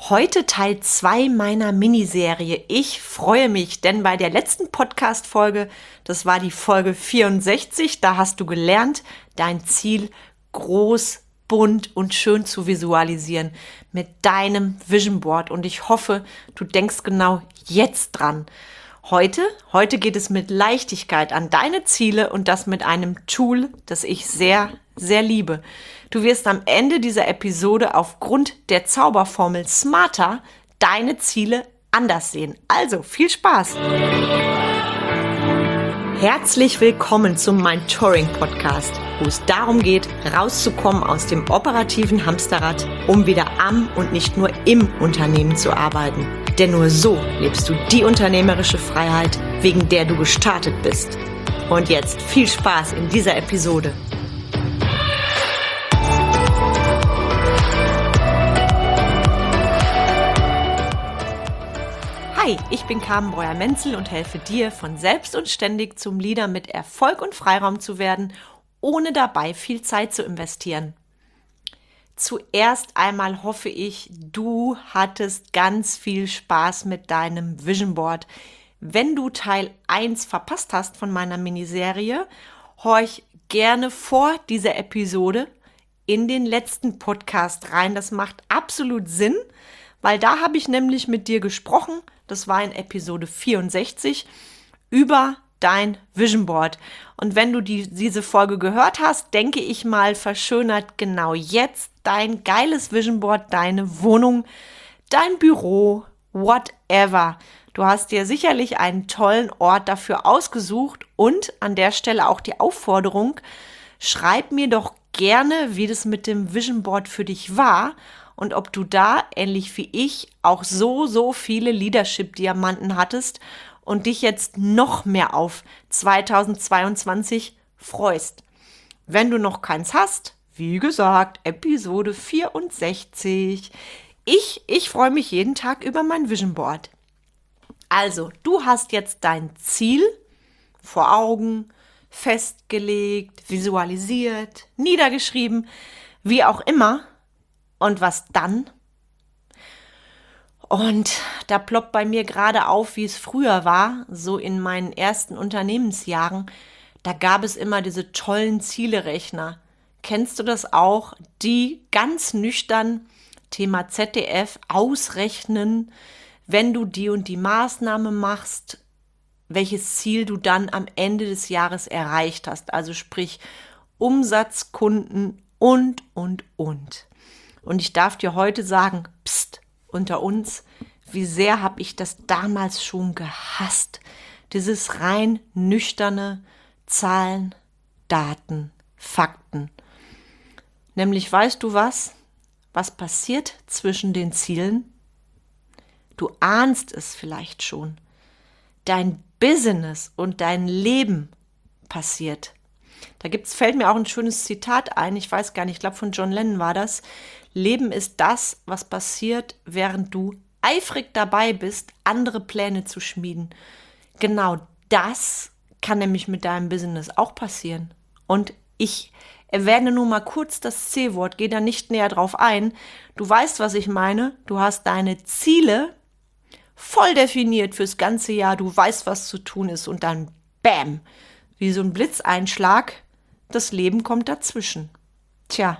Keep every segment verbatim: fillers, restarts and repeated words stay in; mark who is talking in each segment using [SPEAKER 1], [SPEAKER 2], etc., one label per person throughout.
[SPEAKER 1] Heute Teil zwei meiner Miniserie. Ich freue mich, denn bei der letzten Podcast-Folge, das war die Folge vierundsechzig, da hast du gelernt, dein Ziel groß, bunt und schön zu visualisieren mit deinem Vision Board. Und ich hoffe, du denkst genau jetzt dran. Heute, heute geht es mit Leichtigkeit an deine Ziele und das mit einem Tool, das ich sehr, sehr liebe. Du wirst am Ende dieser Episode aufgrund der Zauberformel Smarter deine Ziele anders sehen. Also viel Spaß! Herzlich willkommen zum Mentoring Podcast, wo es darum geht, rauszukommen aus dem operativen Hamsterrad, um wieder am und nicht nur im Unternehmen zu arbeiten. Denn nur so lebst du die unternehmerische Freiheit, wegen der du gestartet bist. Und jetzt viel Spaß in dieser Episode. Hi, ich bin Carmen Breuer-Menzel und helfe dir, von selbst und ständig zum Leader mit Erfolg und Freiraum zu werden, ohne dabei viel Zeit zu investieren. Zuerst einmal hoffe ich, du hattest ganz viel Spaß mit deinem Vision Board. Wenn du Teil eins verpasst hast von meiner Miniserie, horch gerne vor dieser Episode in den letzten Podcast rein. Das macht absolut Sinn, weil da habe ich nämlich mit dir gesprochen, das war in Episode vierundsechzig, über dein Vision Board. Und wenn du die, diese Folge gehört hast, denke ich mal, verschönert genau jetzt dein geiles Vision Board, deine Wohnung, dein Büro, whatever. Du hast dir sicherlich einen tollen Ort dafür ausgesucht und an der Stelle auch die Aufforderung, schreib mir doch gerne, wie das mit dem Vision Board für dich war und ob du da, ähnlich wie ich, auch so, so viele Leadership-Diamanten hattest und dich jetzt noch mehr auf zweitausendzweiundzwanzig freust. Wenn du noch keins hast, wie gesagt, Episode vierundsechzig. Ich, ich freue mich jeden Tag über mein Vision Board. Also, du hast jetzt dein Ziel vor Augen, festgelegt, visualisiert, niedergeschrieben, wie auch immer. Und was dann? Und da ploppt bei mir gerade auf, wie es früher war, so in meinen ersten Unternehmensjahren. Da gab es immer diese tollen Zielerechner. Kennst du das auch? Die ganz nüchtern, Thema Z D F, ausrechnen, wenn du die und die Maßnahme machst, welches Ziel du dann am Ende des Jahres erreicht hast. Also sprich Umsatz, Kunden und, und, und. Und ich darf dir heute sagen, pst, unter uns, wie sehr habe ich das damals schon gehasst. Dieses rein nüchterne Zahlen, Daten, Fakten. Nämlich, weißt du was? Was passiert zwischen den Zielen? Du ahnst es vielleicht schon. Dein Business und dein Leben passiert. Da gibt's, fällt mir auch ein schönes Zitat ein, ich weiß gar nicht, ich glaube von John Lennon war das. Leben ist das, was passiert, während du eifrig dabei bist, andere Pläne zu schmieden. Genau das kann nämlich mit deinem Business auch passieren. Und ich erwähne nur mal kurz das C-Wort, gehe da nicht näher drauf ein. Du weißt, was ich meine. Du hast deine Ziele voll definiert fürs ganze Jahr. Du weißt, was zu tun ist. Und dann bam, wie so ein Blitzeinschlag, das Leben kommt dazwischen. Tja.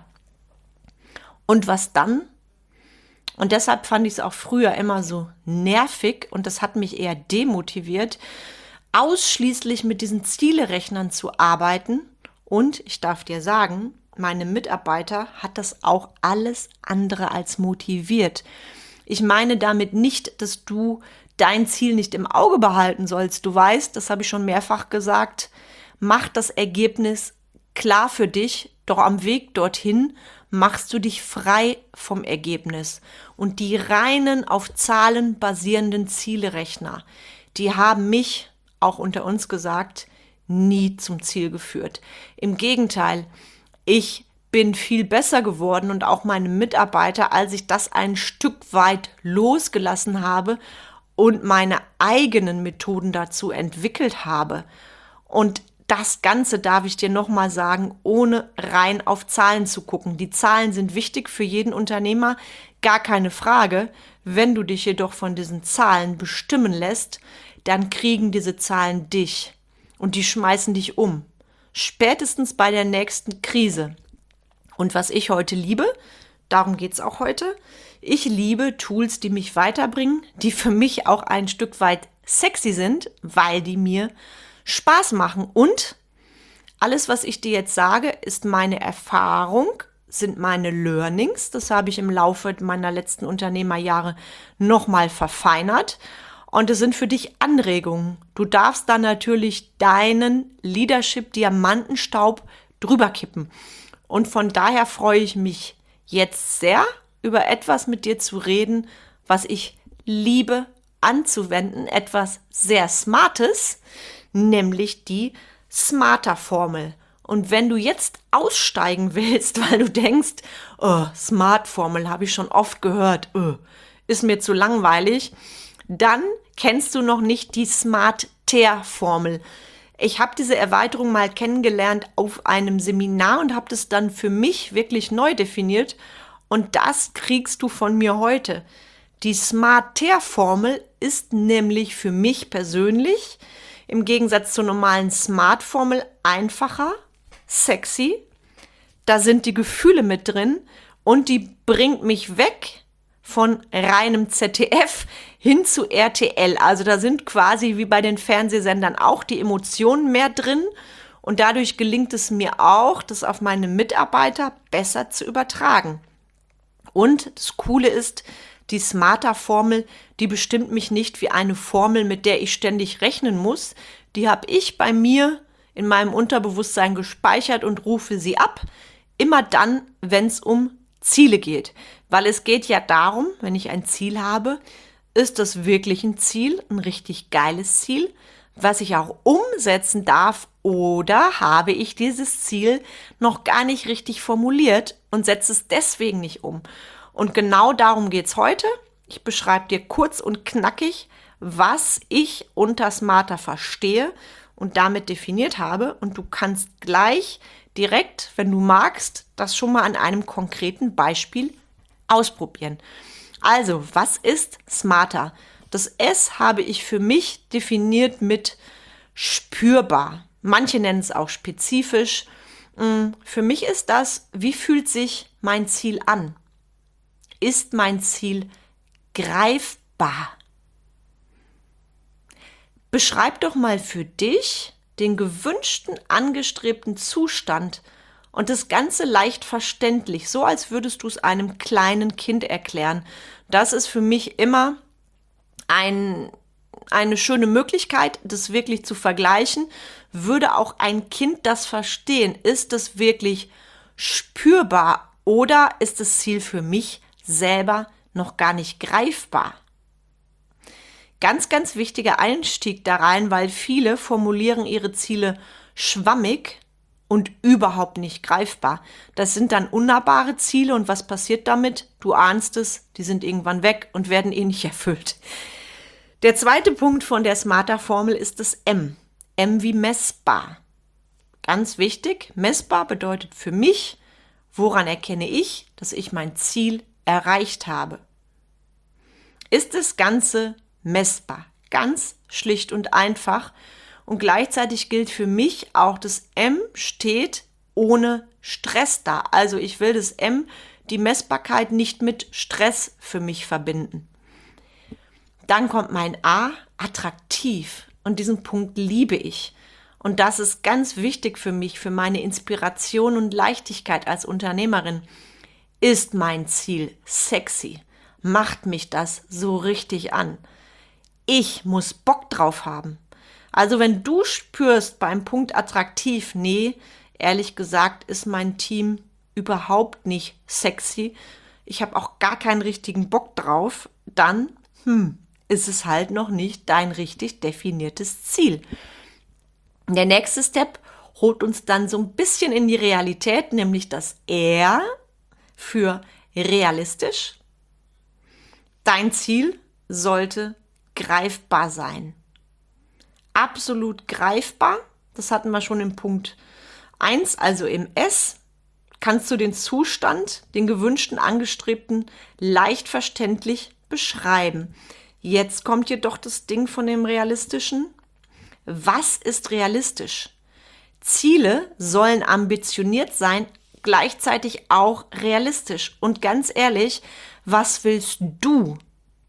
[SPEAKER 1] Und was dann? Und deshalb fand ich es auch früher immer so nervig und das hat mich eher demotiviert, ausschließlich mit diesen Zielerechnern zu arbeiten. Und ich darf dir sagen, meine Mitarbeiter hat das auch alles andere als motiviert. Ich meine damit nicht, dass du dein Ziel nicht im Auge behalten sollst. Du weißt, das habe ich schon mehrfach gesagt, mach das Ergebnis klar für dich, doch am Weg dorthin machst du dich frei vom Ergebnis. Und die reinen auf Zahlen basierenden Zielerechner, die haben mich, auch unter uns gesagt, nie zum Ziel geführt. Im Gegenteil, ich bin viel besser geworden und auch meine Mitarbeiter, als ich das ein Stück weit losgelassen habe und meine eigenen Methoden dazu entwickelt habe. Und das Ganze darf ich dir nochmal sagen, ohne rein auf Zahlen zu gucken. Die Zahlen sind wichtig für jeden Unternehmer, Gar keine Frage. Wenn du dich jedoch von diesen Zahlen bestimmen lässt, dann kriegen diese Zahlen dich und die schmeißen dich um. Spätestens bei der nächsten Krise. Und was ich heute liebe, darum geht's auch heute, ich liebe Tools, die mich weiterbringen, die für mich auch ein Stück weit sexy sind, weil die mir Spaß machen. Und alles, was ich dir jetzt sage, ist meine Erfahrung, sind meine Learnings. Das habe ich im Laufe meiner letzten Unternehmerjahre nochmal verfeinert. Und es sind für dich Anregungen. Du darfst dann natürlich deinen Leadership-Diamantenstaub drüber kippen. Und von daher freue ich mich jetzt sehr, über etwas mit dir zu reden, was ich liebe anzuwenden. Etwas sehr Smartes, nämlich die Smarter-Formel. Und wenn du jetzt aussteigen willst, weil du denkst, oh, Smart-Formel habe ich schon oft gehört, oh, ist mir zu langweilig, dann kennst du noch nicht die Smart-Ter-Formel. Ich habe diese Erweiterung mal kennengelernt auf einem Seminar und habe das dann für mich wirklich neu definiert. Und das kriegst du von mir heute. Die Smart-Ter-Formel ist nämlich für mich persönlich im Gegensatz zur normalen Smart-Formel einfacher, sexy. Da sind die Gefühle mit drin und die bringt mich weg von reinem Z D F hin zu R T L. Also da sind quasi wie bei den Fernsehsendern auch die Emotionen mehr drin und dadurch gelingt es mir auch, das auf meine Mitarbeiter besser zu übertragen. Und das Coole ist, die Smarter-Formel, die bestimmt mich nicht wie eine Formel, mit der ich ständig rechnen muss. Die habe ich bei mir in meinem Unterbewusstsein gespeichert und rufe sie ab. Immer dann, wenn es um Ziele geht. Weil es geht ja darum, wenn ich ein Ziel habe, ist das wirklich ein Ziel, ein richtig geiles Ziel, was ich auch umsetzen darf, oder habe ich dieses Ziel noch gar nicht richtig formuliert und setze es deswegen nicht um. Und genau darum geht's heute. Ich beschreibe dir kurz und knackig, was ich unter Smarter verstehe und damit definiert habe. Und du kannst gleich direkt, wenn du magst, das schon mal an einem konkreten Beispiel ausprobieren. Also, was ist Smarter? Das S habe ich für mich definiert mit spürbar. Manche nennen es auch spezifisch. Für mich ist das, wie fühlt sich mein Ziel an? Ist mein Ziel greifbar? Beschreib doch mal für dich den gewünschten, angestrebten Zustand und das Ganze leicht verständlich, so als würdest du es einem kleinen Kind erklären. Das ist für mich immer ein, eine schöne Möglichkeit, das wirklich zu vergleichen. Würde auch ein Kind das verstehen? Ist es wirklich spürbar oder ist das Ziel für mich selber noch gar nicht greifbar? Ganz, ganz wichtiger Einstieg da rein, weil viele formulieren ihre Ziele schwammig und überhaupt nicht greifbar. Das sind dann unnahbare Ziele und was passiert damit? Du ahnst es, die sind irgendwann weg und werden eh nicht erfüllt. Der zweite Punkt von der Smarter-Formel ist das M. M wie messbar. Ganz wichtig, messbar bedeutet für mich, woran erkenne ich, dass ich mein Ziel erreicht habe? Ist das Ganze messbar? Ganz schlicht und einfach. Und gleichzeitig gilt für mich auch, das M steht ohne Stress da. Also ich will das M, die Messbarkeit, nicht mit Stress für mich verbinden. Dann kommt mein A, attraktiv. Und diesen Punkt liebe ich. Und das ist ganz wichtig für mich, für meine Inspiration und Leichtigkeit als Unternehmerin. Ist mein Ziel sexy? Macht mich das so richtig an? Ich muss Bock drauf haben. Also wenn du spürst beim Punkt attraktiv, nee, ehrlich gesagt ist mein Team überhaupt nicht sexy, ich habe auch gar keinen richtigen Bock drauf, dann hm, ist es halt noch nicht dein richtig definiertes Ziel. Der nächste Step holt uns dann so ein bisschen in die Realität, nämlich das R für realistisch. Dein Ziel sollte greifbar sein. Absolut greifbar, das hatten wir schon im Punkt eins, also im S. kannst du den Zustand, den gewünschten, angestrebten, leicht verständlich beschreiben. Jetzt kommt jedoch das Ding von dem Realistischen. Was ist realistisch? Ziele sollen ambitioniert sein, gleichzeitig auch realistisch. Und ganz ehrlich, was willst du?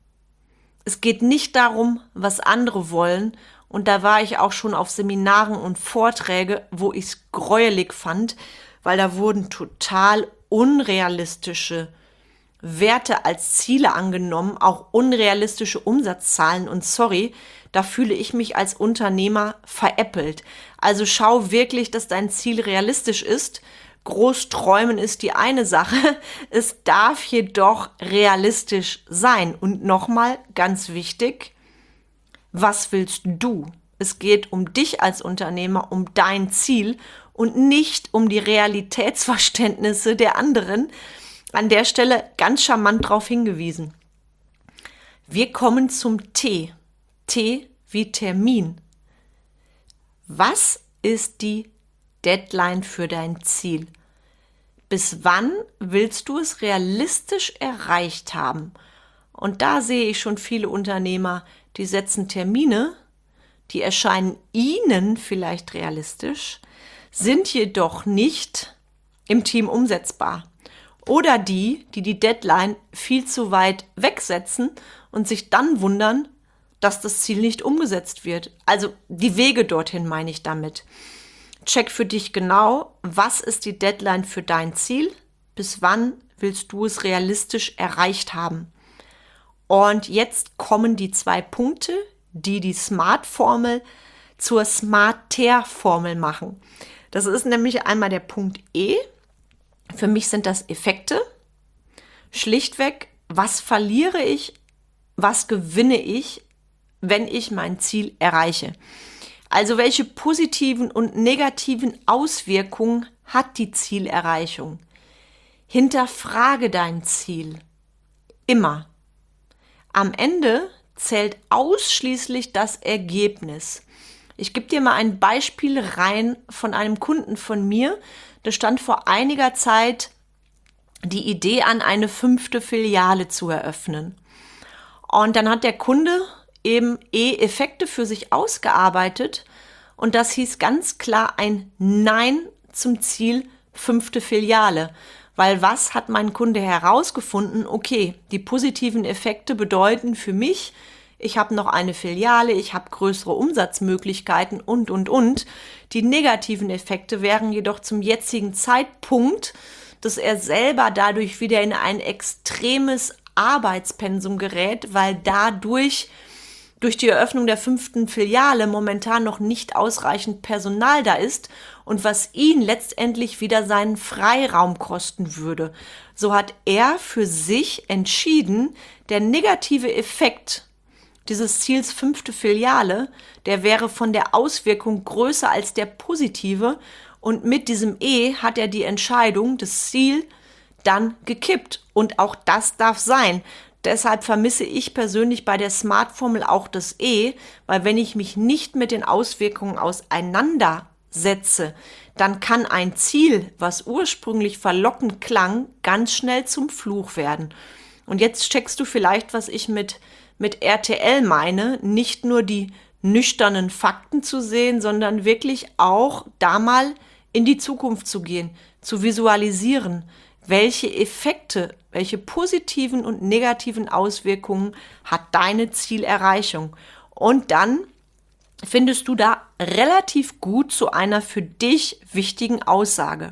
[SPEAKER 1] Es geht nicht darum, was andere wollen. Und da war ich auch schon auf Seminaren und Vorträge, wo ich es gräuelig fand, weil da wurden total unrealistische Werte als Ziele angenommen, auch unrealistische Umsatzzahlen. Und sorry, da fühle ich mich als Unternehmer veräppelt. Also schau wirklich, dass dein Ziel realistisch ist. Groß träumen ist die eine Sache, es darf jedoch realistisch sein. Und nochmal, ganz wichtig, was willst du? Es geht um dich als Unternehmer, um dein Ziel und nicht um die Realitätsverständnisse der anderen. An der Stelle ganz charmant darauf hingewiesen. Wir kommen zum T. T wie Termin. Was ist die Deadline für dein Ziel? Bis wann willst du es realistisch erreicht haben? Und da sehe ich schon viele Unternehmer, die setzen Termine, die erscheinen ihnen vielleicht realistisch, sind jedoch nicht im Team umsetzbar. Oder die, die die Deadline viel zu weit wegsetzen und sich dann wundern, dass das Ziel nicht umgesetzt wird. Also die Wege dorthin meine ich damit. Check für dich genau, was ist die Deadline für dein Ziel? Bis wann willst du es realistisch erreicht haben? Und jetzt kommen die zwei Punkte, die die SMART-Formel zur SMART-Ter-Formel machen. Das ist nämlich einmal der Punkt E. Für mich sind das Effekte. Schlichtweg, was verliere ich, was gewinne ich, wenn ich mein Ziel erreiche? Also welche positiven und negativen Auswirkungen hat die Zielerreichung? Hinterfrage dein Ziel. Immer. Am Ende zählt ausschließlich das Ergebnis. Ich gebe dir mal ein Beispiel rein von einem Kunden von mir. Da stand vor einiger Zeit die Idee an, eine fünfte Filiale zu eröffnen. Und dann hat der Kunde eben E-Effekte für sich ausgearbeitet. Und das hieß ganz klar ein Nein zum Ziel fünfte Filiale. Weil was hat mein Kunde herausgefunden? Okay, die positiven Effekte bedeuten für mich, ich habe noch eine Filiale, ich habe größere Umsatzmöglichkeiten und, und, und. Die negativen Effekte wären jedoch zum jetzigen Zeitpunkt, dass er selber dadurch wieder in ein extremes Arbeitspensum gerät, weil dadurch durch die Eröffnung der fünften Filiale momentan noch nicht ausreichend Personal da ist und was ihn letztendlich wieder seinen Freiraum kosten würde. So hat er für sich entschieden, der negative Effekt dieses Ziels fünfte Filiale, der wäre von der Auswirkung größer als der positive und mit diesem E hat er die Entscheidung, das Ziel dann gekippt und auch das darf sein. Deshalb vermisse ich persönlich bei der SMART-Formel auch das E, weil wenn ich mich nicht mit den Auswirkungen auseinandersetze, dann kann ein Ziel, was ursprünglich verlockend klang, ganz schnell zum Fluch werden. Und jetzt checkst du vielleicht, was ich mit, mit R T L meine, nicht nur die nüchternen Fakten zu sehen, sondern wirklich auch da mal in die Zukunft zu gehen, zu visualisieren, welche Effekte, welche positiven und negativen Auswirkungen hat deine Zielerreichung. Und dann findest du da relativ gut zu einer für dich wichtigen Aussage.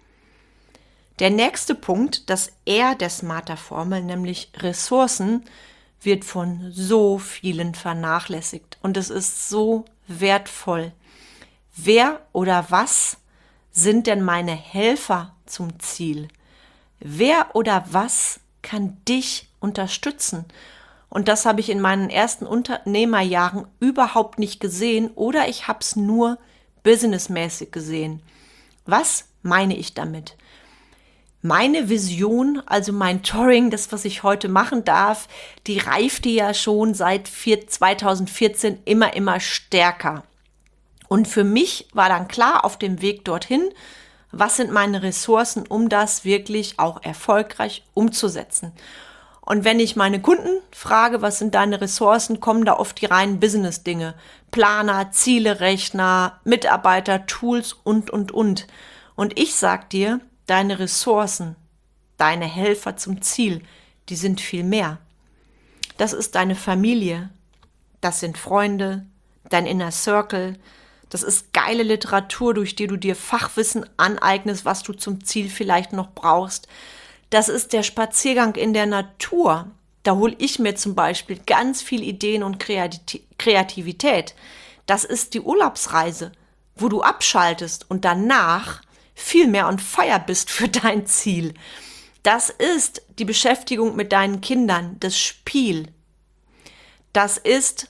[SPEAKER 1] Der nächste Punkt, das R der Smarter-Formel, nämlich Ressourcen, wird von so vielen vernachlässigt. Und es ist so wertvoll. Wer oder was sind denn meine Helfer zum Ziel? Wer oder was kann dich unterstützen? Und das habe ich in meinen ersten Unternehmerjahren überhaupt nicht gesehen oder ich habe es nur businessmäßig gesehen. Was meine ich damit? Meine Vision, also mein Touring, das, was ich heute machen darf, die reifte ja schon seit zweitausendvierzehn immer, immer stärker. Und für mich war dann klar auf dem Weg dorthin, Was sind meine Ressourcen, um das wirklich auch erfolgreich umzusetzen? Und wenn ich meine Kunden frage, was sind deine Ressourcen, kommen da oft die reinen Business-Dinge. Planer, Ziele-Rechner, Mitarbeiter, Tools und, und, und. Und ich sag dir, deine Ressourcen, deine Helfer zum Ziel, die sind viel mehr. Das ist deine Familie, das sind Freunde, dein Inner Circle, das ist geile Literatur, durch die du dir Fachwissen aneignest, was du zum Ziel vielleicht noch brauchst. Das ist der Spaziergang in der Natur. Da hole ich mir zum Beispiel ganz viel Ideen und Kreativität. Das ist die Urlaubsreise, wo du abschaltest und danach viel mehr on fire bist für dein Ziel. Das ist die Beschäftigung mit deinen Kindern, das Spiel. Das ist,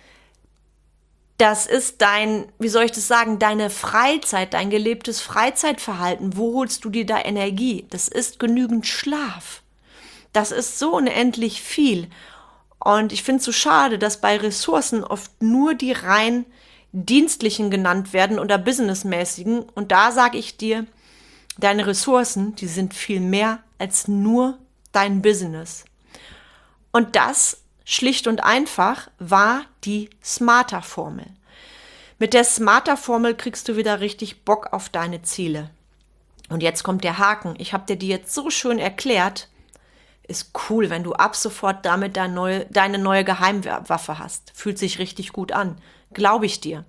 [SPEAKER 1] das ist dein, wie soll ich das sagen, deine Freizeit, dein gelebtes Freizeitverhalten. Wo holst du dir da Energie? Das ist genügend Schlaf. Das ist so unendlich viel. Und ich finde es so schade, dass bei Ressourcen oft nur die rein dienstlichen genannt werden oder businessmäßigen. Und da sage ich dir, deine Ressourcen, die sind viel mehr als nur dein Business. Und das schlicht und einfach war die Smarter-Formel. Mit der Smarter-Formel kriegst du wieder richtig Bock auf deine Ziele. Und jetzt kommt der Haken. Ich habe dir die jetzt so schön erklärt. Ist cool, wenn du ab sofort damit deine neue, deine neue Geheimwaffe hast. Fühlt sich richtig gut an. Glaube ich dir.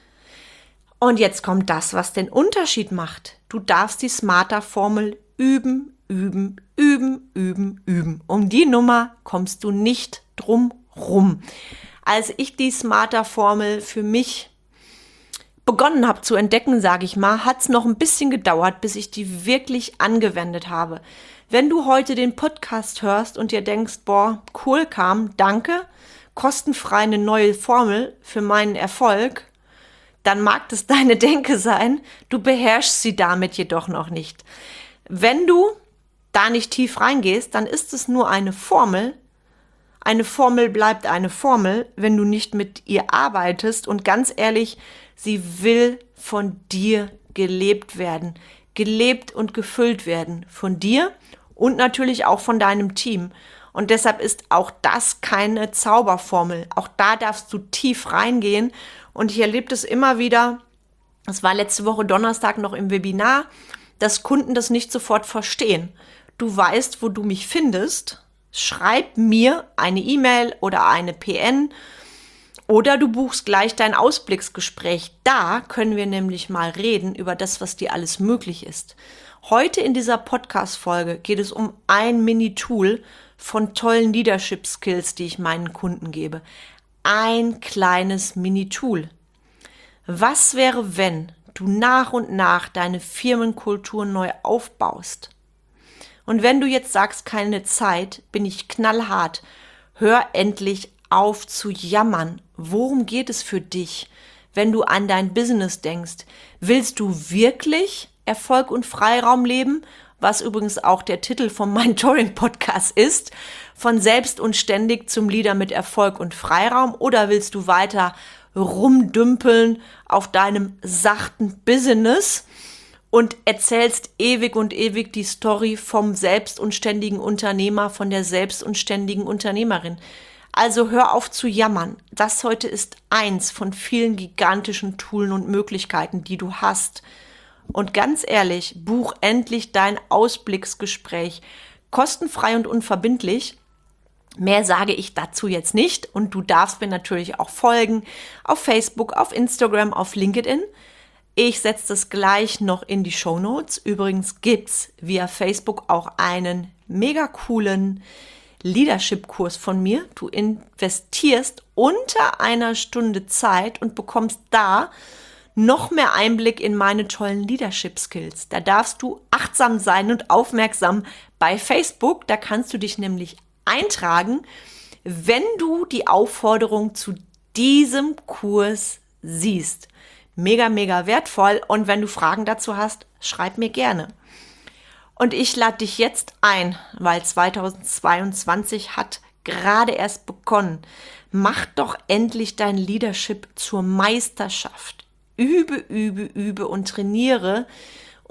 [SPEAKER 1] Und jetzt kommt das, was den Unterschied macht. Du darfst die Smarter-Formel üben, üben, üben, üben, üben. Um die Nummer kommst du nicht drum rum. Als ich die Smarter-Formel für mich begonnen habe zu entdecken, sage ich mal, hat es noch ein bisschen gedauert, bis ich die wirklich angewendet habe. Wenn du heute den Podcast hörst und dir denkst, boah, cool kam, danke, kostenfrei eine neue Formel für meinen Erfolg, dann mag das deine Denke sein, du beherrschst sie damit jedoch noch nicht. Wenn du da nicht tief reingehst, dann ist es nur eine Formel. Eine Formel bleibt eine Formel, wenn du nicht mit ihr arbeitest. Und ganz ehrlich, sie will von dir gelebt werden. Gelebt und gefüllt werden. Von dir und natürlich auch von deinem Team. Und deshalb ist auch das keine Zauberformel. Auch da darfst du tief reingehen. Und ich erlebe das immer wieder, das war letzte Woche Donnerstag noch im Webinar, dass Kunden das nicht sofort verstehen. Du weißt, wo du mich findest. Schreib mir eine E-Mail oder eine P N oder du buchst gleich dein Ausblicksgespräch. Da können wir nämlich mal reden über das, was dir alles möglich ist. Heute in dieser Podcast-Folge geht es um ein Mini-Tool von tollen Leadership-Skills, die ich meinen Kunden gebe. Ein kleines Mini-Tool. Was wäre, wenn du nach und nach deine Firmenkultur neu aufbaust? Und wenn du jetzt sagst, keine Zeit, bin ich knallhart. Hör endlich auf zu jammern. Worum geht es für dich, wenn du an dein Business denkst? Willst du wirklich Erfolg und Freiraum leben? Was übrigens auch der Titel vom Mentoring-Podcast ist. Von selbst und ständig zum Leader mit Erfolg und Freiraum. Oder willst du weiter rumdümpeln auf deinem sachten Business und erzählst ewig und ewig die Story vom selbstunständigen Unternehmer, von der selbstunständigen Unternehmerin. Also hör auf zu jammern. Das heute ist eins von vielen gigantischen Tools und Möglichkeiten, die du hast. Und ganz ehrlich, buch endlich dein Ausblicksgespräch. Kostenfrei und unverbindlich. Mehr sage ich dazu jetzt nicht. Und du darfst mir natürlich auch folgen auf Facebook, auf Instagram, auf LinkedIn. Ich setze das gleich noch in die Shownotes. Übrigens gibt's via Facebook auch einen mega coolen Leadership-Kurs von mir. Du investierst unter einer Stunde Zeit und bekommst da noch mehr Einblick in meine tollen Leadership-Skills. Da darfst du achtsam sein und aufmerksam bei Facebook. Da kannst du dich nämlich eintragen, wenn du die Aufforderung zu diesem Kurs siehst. Mega, mega wertvoll. Und wenn du Fragen dazu hast, schreib mir gerne. Und ich lade dich jetzt ein, weil zweitausendzweiundzwanzig hat gerade erst begonnen. Mach doch endlich dein Leadership zur Meisterschaft. Übe, übe, übe und trainiere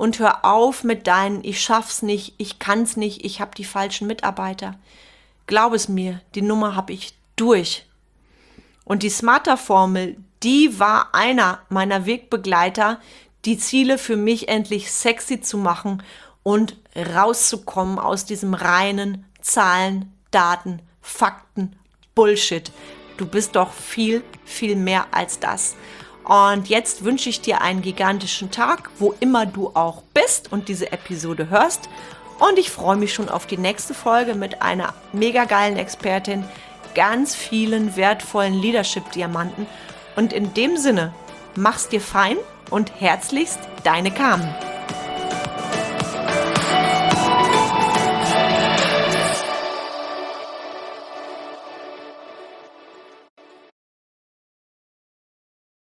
[SPEAKER 1] und hör auf mit deinen Ich schaff's nicht, ich kann's nicht, ich hab die falschen Mitarbeiter. Glaub es mir, die Nummer hab ich durch. Und die Smarter-Formel, die war einer meiner Wegbegleiter, die Ziele für mich endlich sexy zu machen und rauszukommen aus diesem reinen Zahlen, Daten, Fakten, Bullshit. Du bist doch viel, viel mehr als das. Und jetzt wünsche ich dir einen gigantischen Tag, wo immer du auch bist und diese Episode hörst. Und ich freue mich schon auf die nächste Folge mit einer mega geilen Expertin, ganz vielen wertvollen Leadership-Diamanten. Und in dem Sinne, mach's dir fein und herzlichst, deine Carmen.